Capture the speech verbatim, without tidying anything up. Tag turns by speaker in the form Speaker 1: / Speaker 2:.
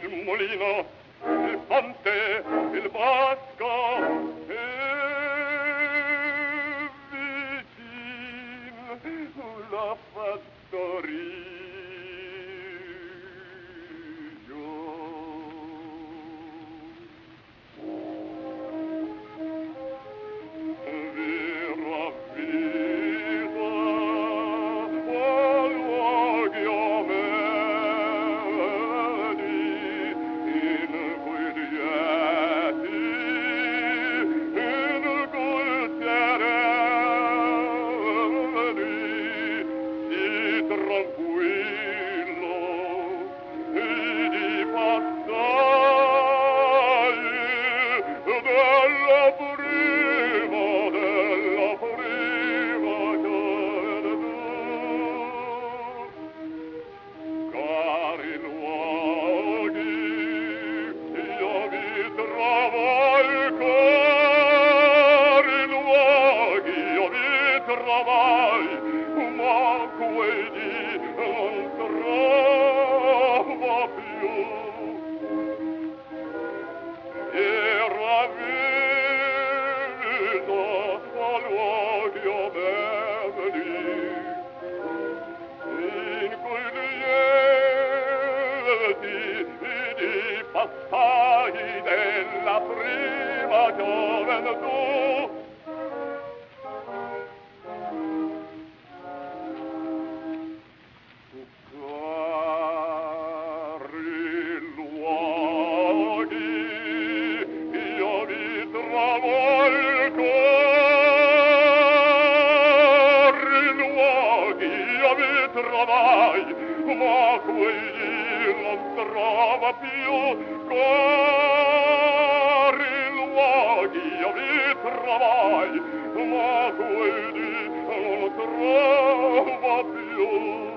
Speaker 1: il mulino, il ponte, il bosco e vicin la fattoria. Passai della prima gioventù. Cari luoghi, io vi travolgo. Cari luoghi, io vi trovai, ma quelli non trova più. Cari luoghi io vi trovai, ma quelli non trova più.